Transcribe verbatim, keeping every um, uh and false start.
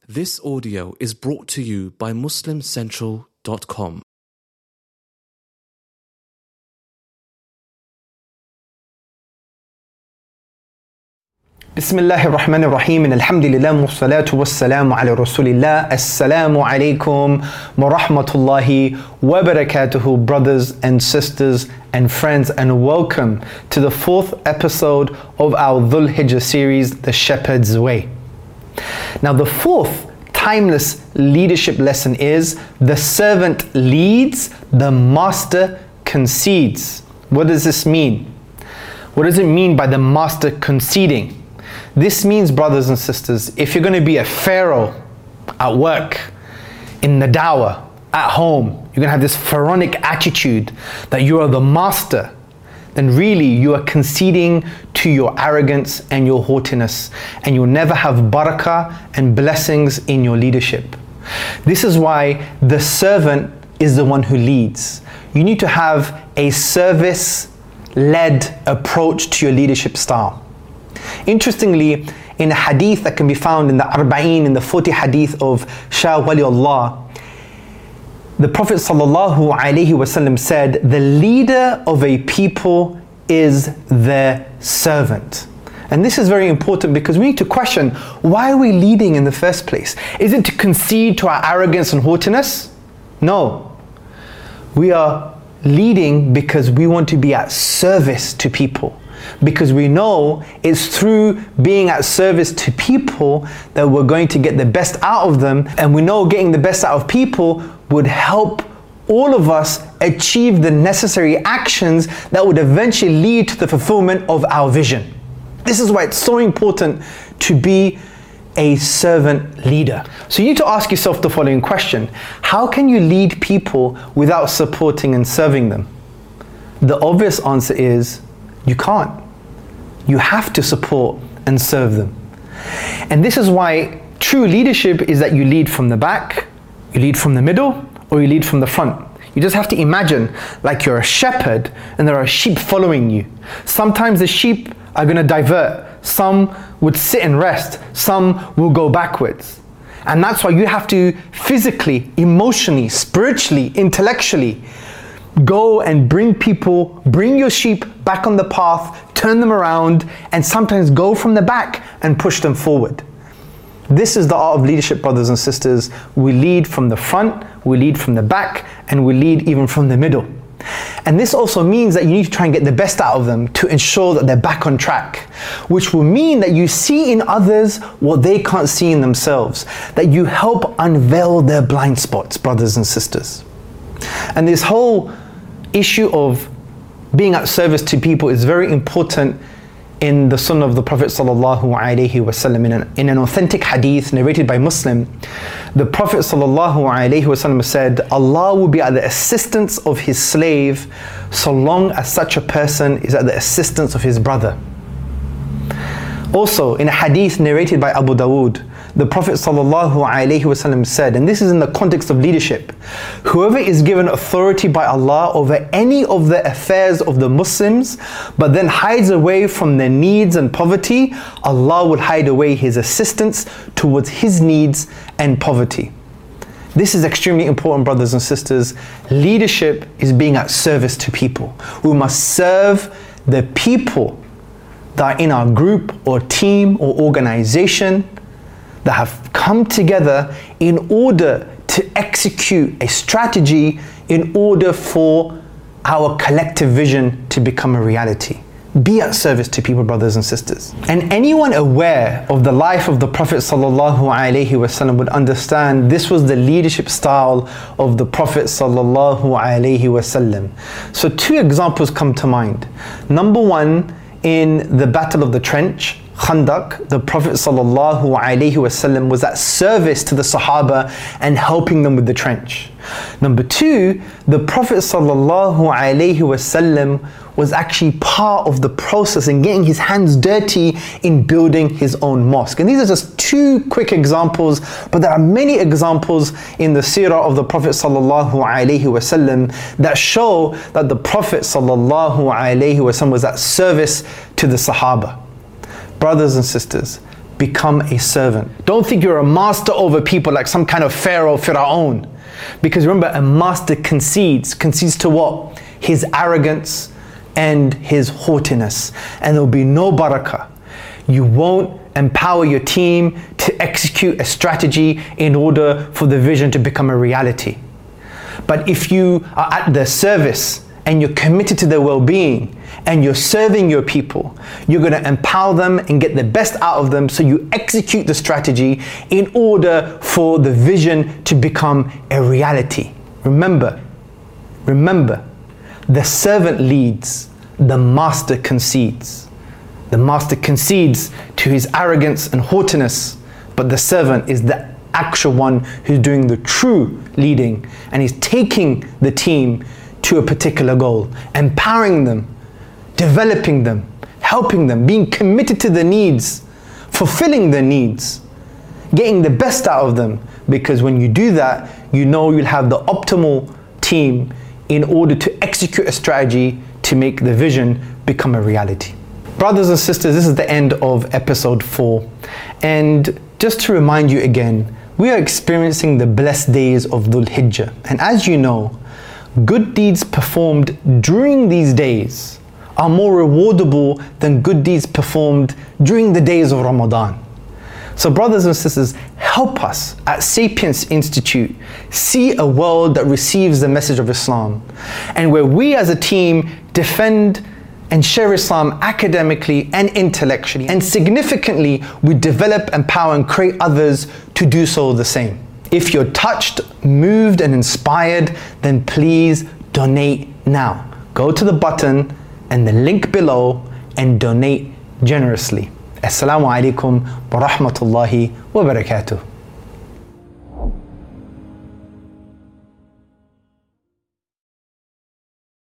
This audio is brought to you by Muslim Central dot com. Bismillahir Rahmanir Rahim, and alhamdulillah, wassalatu wassalamu ala rasulillah. Assalamu alaikum wa rahmatullahi wa barakatuhu, brothers and sisters and friends, and welcome to the fourth episode of our Dhul Hijjah series, The Shepherd's Way. Now, the fourth timeless leadership lesson is: the servant leads, the master concedes. What does this mean? What does it mean by the master conceding? This means, brothers and sisters, if you're going to be a pharaoh at work, in the dawah, at home, you're going to have this pharaonic attitude that you are the master, then really you are conceding to your arrogance and your haughtiness, and you'll never have barakah and blessings in your leadership. This is why the servant is the one who leads. You need to have a service-led approach to your leadership style. Interestingly, in a hadith that can be found in the Arba'een, in the forty hadith of Shah Waliullah, the Prophet sallallahu alaihi wasallam said, the leader of a people is their servant. And this is very important because we need to question, why are we leading in the first place? Is it to concede to our arrogance and haughtiness? No. We are leading because we want to be at service to people. Because we know it's through being at service to people that we're going to get the best out of them, and we know getting the best out of people would help all of us achieve the necessary actions that would eventually lead to the fulfillment of our vision. This is why it's so important to be a servant leader. So you need to ask yourself the following question: how can you lead people without supporting and serving them? The obvious answer is you can't. You have to support and serve them. And this is why true leadership is that you lead from the back, you lead from the middle, or you lead from the front. You just have to imagine like you're a shepherd and there are sheep following you. Sometimes the sheep are going to divert. Some would sit and rest. Some will go backwards. And that's why you have to physically, emotionally, spiritually, intellectually go and bring people, bring your sheep back on the path, turn them around, and sometimes go from the back and push them forward. This is the art of leadership, brothers and sisters. We lead from the front, we lead from the back, and we lead even from the middle. And this also means that you need to try and get the best out of them to ensure that they're back on track, which will mean that you see in others what they can't see in themselves, that you help unveil their blind spots, brothers and sisters. And this whole issue of being at service to people is very important in the sunnah of the Prophet sallallahu alaihi wasallam. In an, in an authentic hadith narrated by Muslim, the Prophet sallallahu alaihi wasallam said, Allah will be at the assistance of his slave so long as such a person is at the assistance of his brother. Also, in a hadith narrated by Abu Dawood, the Prophet sallallahu alaihi wasallam said, and this is in the context of leadership, whoever is given authority by Allah over any of the affairs of the Muslims, but then hides away from their needs and poverty, Allah will hide away his assistance towards his needs and poverty. This is extremely important, brothers and sisters. Leadership is being at service to people. We must serve the people that are in our group or team or organization that have come together in order to execute a strategy in order for our collective vision to become a reality. Be at service to people, brothers and sisters. And anyone aware of the life of the Prophet sallallahu alaihi wasallam would understand this was the leadership style of the Prophet sallallahu alaihi wasallam. So two examples come to mind. Number one, in the Battle of the Trench, Khandaq, the Prophet sallallahu alaihi wasallam was at service to the Sahaba and helping them with the trench. Number two, the Prophet sallallahu alaihi wasallam was actually part of the process in getting his hands dirty in building his own mosque. And these are just two quick examples, but there are many examples in the seerah of the Prophet sallallahu alaihi wasallam that show that the Prophet sallallahu alaihi wasallam was at service to the Sahaba. Brothers and sisters, become a servant. Don't think you're a master over people like some kind of Pharaoh, Fir'aun. Because remember, a master concedes. Concedes to what? His arrogance and his haughtiness. And there will be no barakah. You won't empower your team to execute a strategy in order for the vision to become a reality. But if you are at their service and you're committed to their well-being and you're serving your people, you're going to empower them and get the best out of them, so you execute the strategy in order for the vision to become a reality. Remember, remember, the servant leads, the master concedes. The master concedes to his arrogance and haughtiness, but the servant is the actual one who's doing the true leading, and he's taking the team to a particular goal, empowering them, developing them, helping them, being committed to their needs, fulfilling their needs, getting the best out of them. Because when you do that, you know you'll have the optimal team in order to execute a strategy to make the vision become a reality. Brothers and sisters, this is the end of episode four. And just to remind you again, we are experiencing the blessed days of Dhul Hijjah. And as you know, good deeds performed during these days are more rewardable than good deeds performed during the days of Ramadan. So brothers and sisters, help us at Sapience Institute see a world that receives the message of Islam, and where we as a team defend and share Islam academically and intellectually, and significantly we develop, empower and create others to do so the same. If you're touched, moved and inspired, then please donate now. Go to the button and the link below and donate generously. Assalamu alaikum wa rahmatullahi wa barakatuh.